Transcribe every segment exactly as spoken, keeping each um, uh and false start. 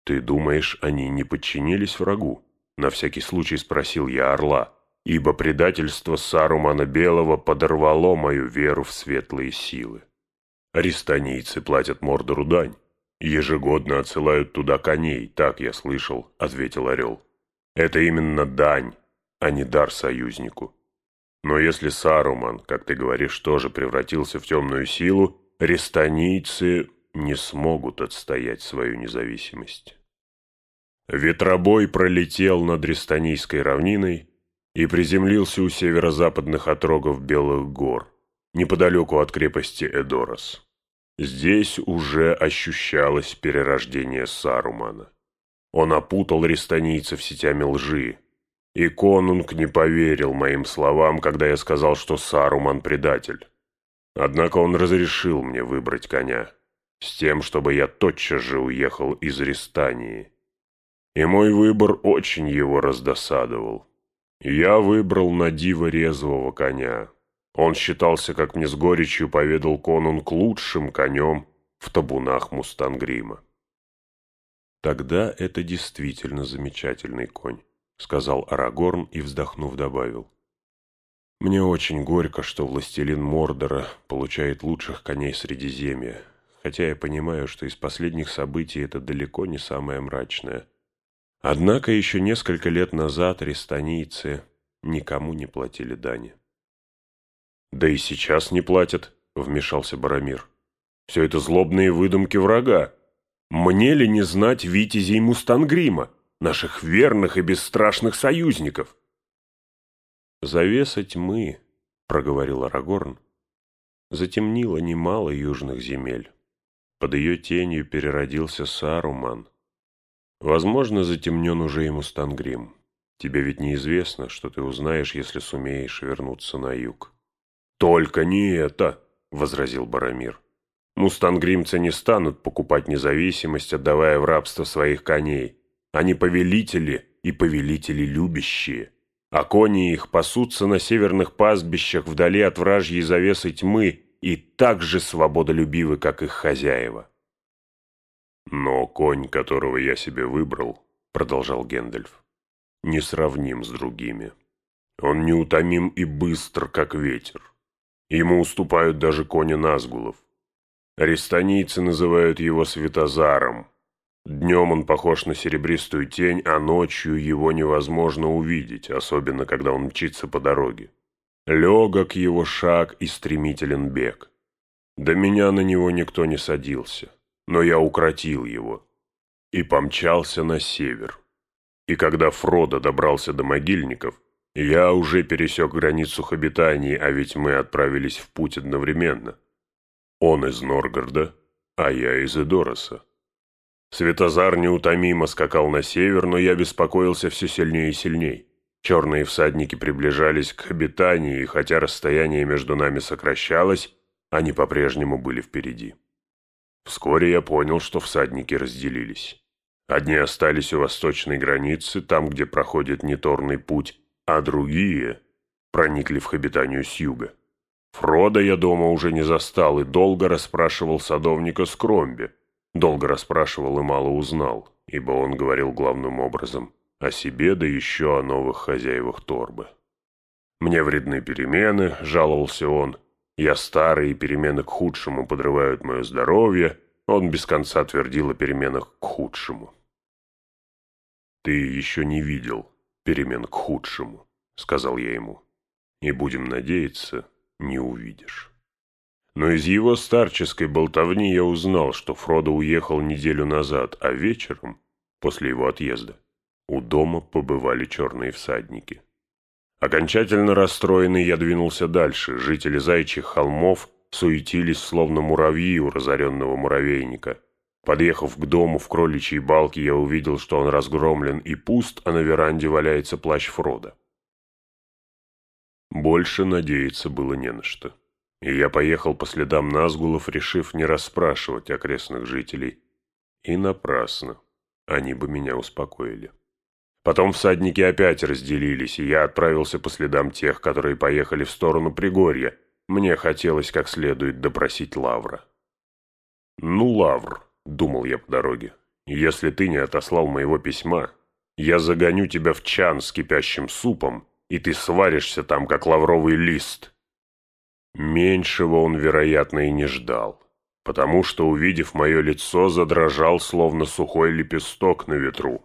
«Ты думаешь, они не подчинились врагу?» — на всякий случай спросил я орла, ибо предательство Сарумана Белого подорвало мою веру в светлые силы. «Аристанийцы платят Мордору дань. Ежегодно отсылают туда коней, так я слышал», — ответил орел. «Это именно дань, а не дар союзнику. Но если Саруман, как ты говоришь, тоже превратился в темную силу, аристанийцы не смогут отстоять свою независимость». Ветробой пролетел над Рестанийской равниной и приземлился у северо-западных отрогов Белых гор, неподалеку от крепости Эдорос. Здесь уже ощущалось перерождение Сарумана. Он опутал рестанийцев сетями лжи, и конунг не поверил моим словам, когда я сказал, что Саруман предатель. Однако он разрешил мне выбрать коня, с тем, чтобы я тотчас же уехал из Рестании. И мой выбор очень его раздосадовал. Я выбрал на диво резвого коня. Он считался, как мне с горечью поведал конунг, лучшим конем в табунах Мустангрима. «Тогда это действительно замечательный конь», — сказал Арагорн и, вздохнув, добавил. «Мне очень горько, что властелин Мордора получает лучших коней Средиземья, хотя я понимаю, что из последних событий это далеко не самое мрачное. Однако еще несколько лет назад рестанийцы никому не платили дани». «Да и сейчас не платят», — вмешался Боромир. «Все это злобные выдумки врага. Мне ли не знать витязей Мустангрима, наших верных и бесстрашных союзников?» «Завеса тьмы», — проговорил Арагорн, — «затемнила немало южных земель. Под ее тенью переродился Саруман. Возможно, затемнен уже и Мустангрим. Тебе ведь неизвестно, что ты узнаешь, если сумеешь вернуться на юг». «Только не это», — возразил Боромир. «Мустангримцы не станут покупать независимость, отдавая в рабство своих коней. Они повелители и повелители любящие, а кони их пасутся на северных пастбищах вдали от вражьей завесы тьмы и так же свободолюбивы, как их хозяева». «Но конь, которого я себе выбрал, — продолжал Гэндальф, — несравним с другими. Он неутомим и быстр, как ветер. Ему уступают даже кони назгулов. Рестанийцы называют его Светозаром. Днем он похож на серебристую тень, а ночью его невозможно увидеть, особенно когда он мчится по дороге. Легок его шаг и стремителен бег. До меня на него никто не садился, но я укротил его и помчался на север. И когда Фродо добрался до могильников, я уже пересек границу их обитаний, а ведь мы отправились в путь одновременно. Он из Норгорода, а я из Эдороса. Светозар неутомимо скакал на север, но я беспокоился все сильнее и сильней. Черные всадники приближались к обитанию, и хотя расстояние между нами сокращалось, они по-прежнему были впереди. Вскоре я понял, что всадники разделились. Одни остались у восточной границы, там, где проходит неторный путь, а другие проникли в Хобитанию с юга. Фродо я дома уже не застал и долго расспрашивал садовника Скромби. Долго расспрашивал и мало узнал, ибо он говорил главным образом о себе, да еще о новых хозяевах торбы. «Мне вредны перемены», — жаловался он. «Я старый, и перемены к худшему подрывают мое здоровье». Он без конца твердил о переменах к худшему. «Ты еще не видел перемен к худшему», — сказал я ему, — «и, будем надеяться, не увидишь». Но из его старческой болтовни я узнал, что Фродо уехал неделю назад, а вечером, после его отъезда, у дома побывали черные всадники. Окончательно расстроенный я двинулся дальше. Жители Заячьих холмов суетились, словно муравьи у разоренного муравейника. Подъехав к дому в кроличьей балке, я увидел, что он разгромлен и пуст, а на веранде валяется плащ Фродо. Больше надеяться было не на что. И я поехал по следам назгулов, решив не расспрашивать окрестных жителей. И напрасно. Они бы меня успокоили. Потом всадники опять разделились, и я отправился по следам тех, которые поехали в сторону Пригорья. Мне хотелось как следует допросить Лавра. «Ну, Лавр», — думал я по дороге, Если ты не отослал моего письма, я загоню тебя в чан с кипящим супом, и ты сваришься там, как лавровый лист». Меньшего он, вероятно, и не ждал, потому что, увидев мое лицо, задрожал, словно сухой лепесток на ветру.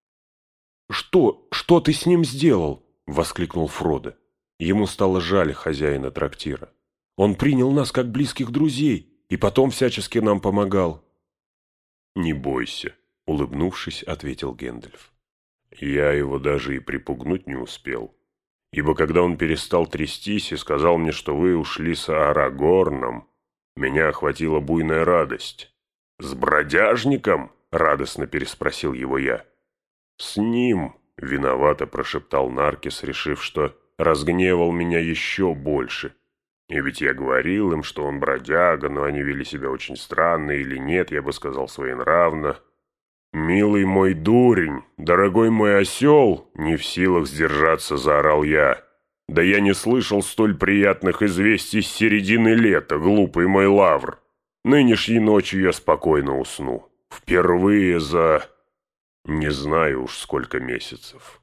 «Что? Что ты с ним сделал?» — воскликнул Фродо. Ему стало жаль хозяина трактира. «Он принял нас как близких друзей и потом всячески нам помогал». «Не бойся», — улыбнувшись, ответил Гэндальф. «Я его даже и припугнуть не успел, ибо когда он перестал трястись и сказал мне, что вы ушли с Арагорном, меня охватила буйная радость». «С бродяжником?» — радостно переспросил его я. «С ним», — виновато прошептал Наркис, решив, что разгневал меня еще больше. И ведь я говорил им, что он бродяга, но они вели себя очень странно, или нет, я бы сказал, своенравно. «Милый мой дурень, дорогой мой осел!» — не в силах сдержаться, заорал я. «Да я не слышал столь приятных известий с середины лета, глупый мой лавр. Нынешней ночью я спокойно усну. Впервые за... не знаю уж сколько месяцев».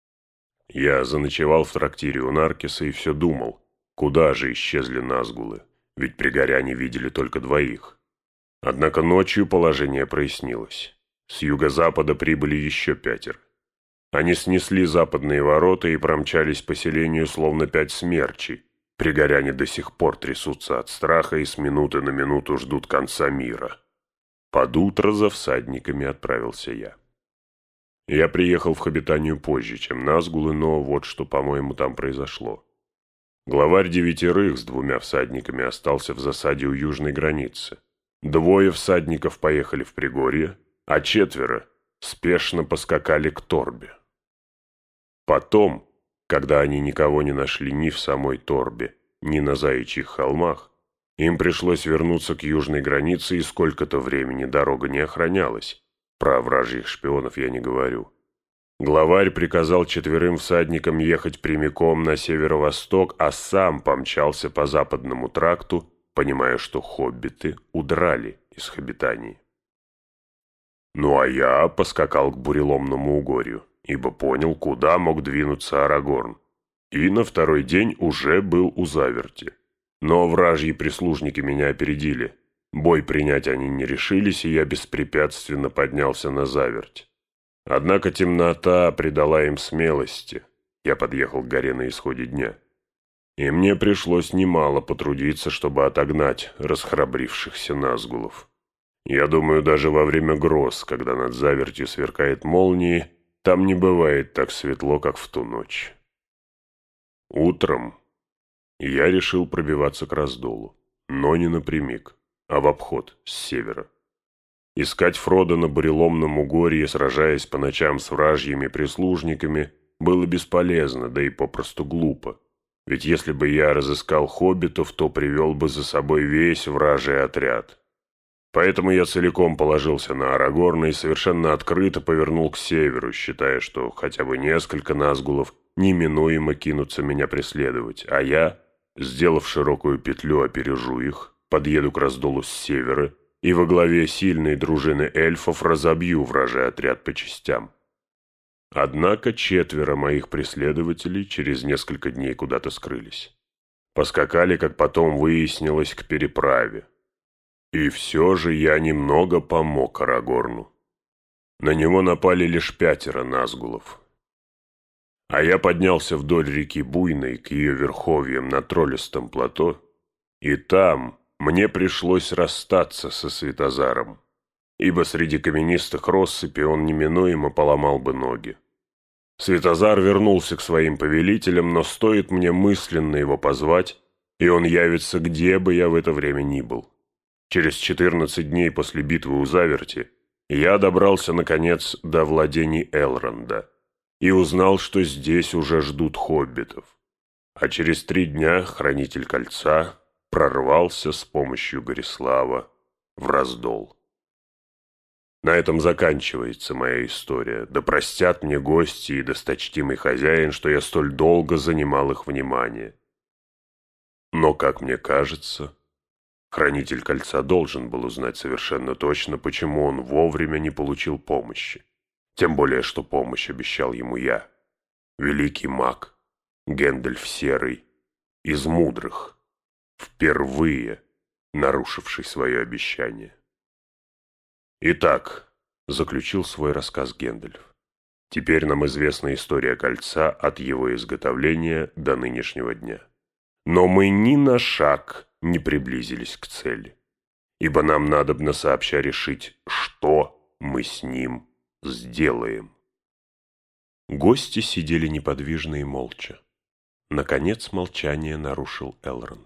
Я заночевал в трактире у Наркиса и все думал, куда же исчезли Назгулы, ведь пригоряне видели только двоих. Однако ночью положение прояснилось. С юго-запада прибыли еще пятеро. Они снесли западные ворота и промчались по селению, словно пять смерчей. Пригоряне до сих пор трясутся от страха и с минуты на минуту ждут конца мира. Под утро за всадниками отправился я. Я приехал в Хобитанию позже, чем Назгулы, но вот что, по-моему, там произошло. Главарь девятерых с двумя всадниками остался в засаде у южной границы. Двое всадников поехали в Пригорье, а четверо спешно поскакали к Торбе. Потом, когда они никого не нашли ни в самой Торбе, ни на Заячьих холмах, им пришлось вернуться к южной границе, и сколько-то времени дорога не охранялась. Про вражьих шпионов я не говорю. Главарь приказал четверым всадникам ехать прямиком на северо-восток, а сам помчался по западному тракту, понимая, что хоббиты удрали из Хобитании. Ну а я поскакал к буреломному угорью, ибо понял, куда мог двинуться Арагорн, и на второй день уже был у Заверти. Но вражьи прислужники меня опередили. Бой принять они не решились, и я беспрепятственно поднялся на Заверть. Однако темнота придала им смелости. Я подъехал к горе на исходе дня. И мне пришлось немало потрудиться, чтобы отогнать расхрабрившихся Назгулов. Я думаю, даже во время гроз, когда над Завертью сверкает молнии, там не бывает так светло, как в ту ночь. Утром я решил пробиваться к Раздолу, но не напрямик, а в обход, с севера. Искать Фродо на буреломном угорье, сражаясь по ночам с вражьими прислужниками, было бесполезно, да и попросту глупо. Ведь если бы я разыскал хоббитов, то привел бы за собой весь вражий отряд. Поэтому я целиком положился на Арагорна и совершенно открыто повернул к северу, считая, что хотя бы несколько Назгулов неминуемо кинутся меня преследовать, а я, сделав широкую петлю, опережу их, подъеду к Раздолу с севера и во главе сильной дружины эльфов разобью вражий отряд по частям. Однако четверо моих преследователей через несколько дней куда-то скрылись. Поскакали, как потом выяснилось, к переправе. И все же я немного помог Арагорну. На него напали лишь пятеро Назгулов. А я поднялся вдоль реки Буйной к ее верховьям на Троллистом плато, и там мне пришлось расстаться со Светозаром, ибо среди каменистых россыпей он неминуемо поломал бы ноги. Светозар вернулся к своим повелителям, но стоит мне мысленно его позвать, и он явится, где бы я в это время ни был. Через четырнадцать дней после битвы у Заверти я добрался, наконец, до владений Элронда и узнал, что здесь уже ждут хоббитов. А через три дня Хранитель Кольца прорвался с помощью Горислава в Раздол. На этом заканчивается моя история. Да простят мне гости и досточтимый хозяин, что я столь долго занимал их внимание. Но, как мне кажется, Хранитель кольца должен был узнать совершенно точно, почему он вовремя не получил помощи. Тем более, что помощь обещал ему я, великий маг, Гэндальф Серый, из мудрых, впервые нарушивший свое обещание. «Итак», — заключил свой рассказ Гэндальф, — «теперь нам известна история кольца от его изготовления до нынешнего дня. Но мы ни на шаг не приблизились к цели, ибо нам надобно сообща решить, что мы с ним сделаем». Гости сидели неподвижно и молча. Наконец молчание нарушил Элрond.